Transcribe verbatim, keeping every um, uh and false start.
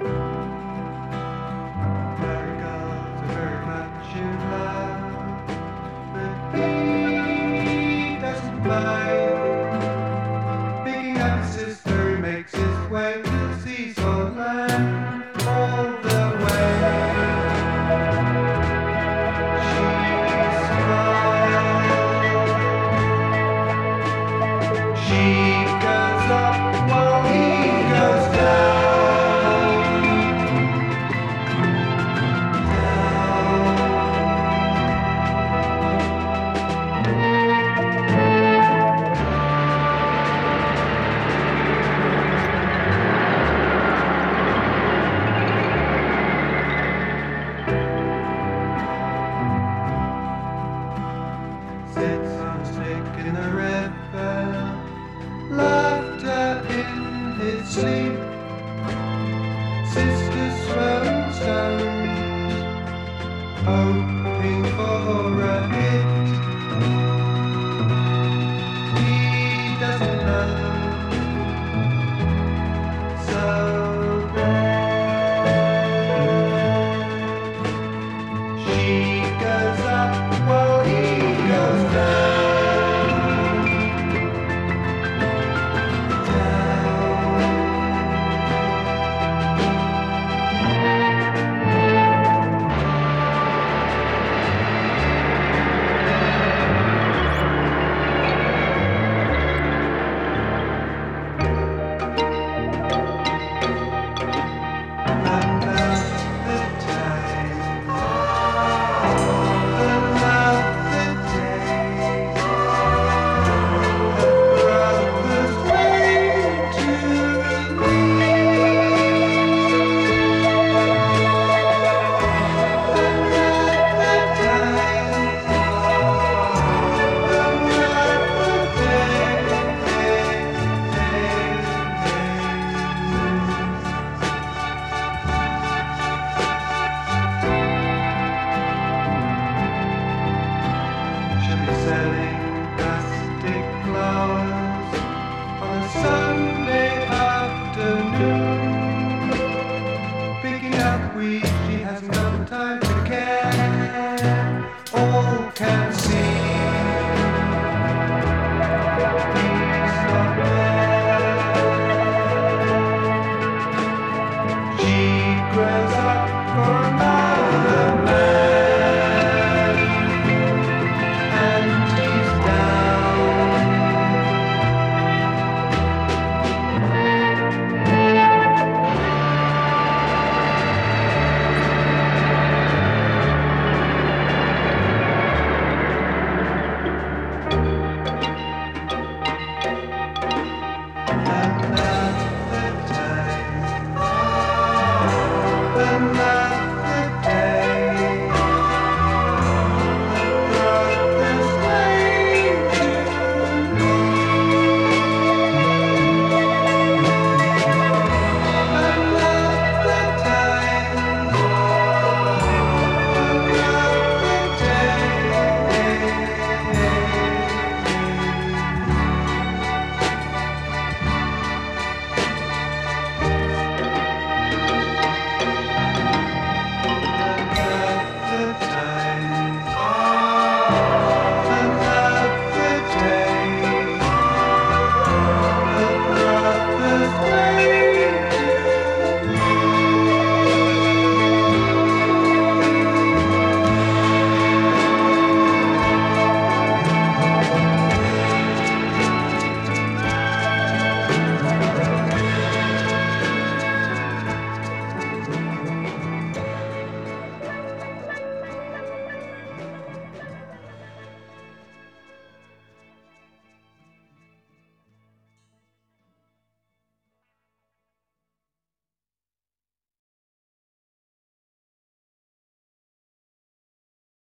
Marigolds are very much in love, but he doesn't mind. Picking up his sister, he makes his way to Seesaw Land all the way. She smiles. She goes up while he goes down. Sits on a stick in the river, laughter in his sleep. Sisters throwing stones. Oh,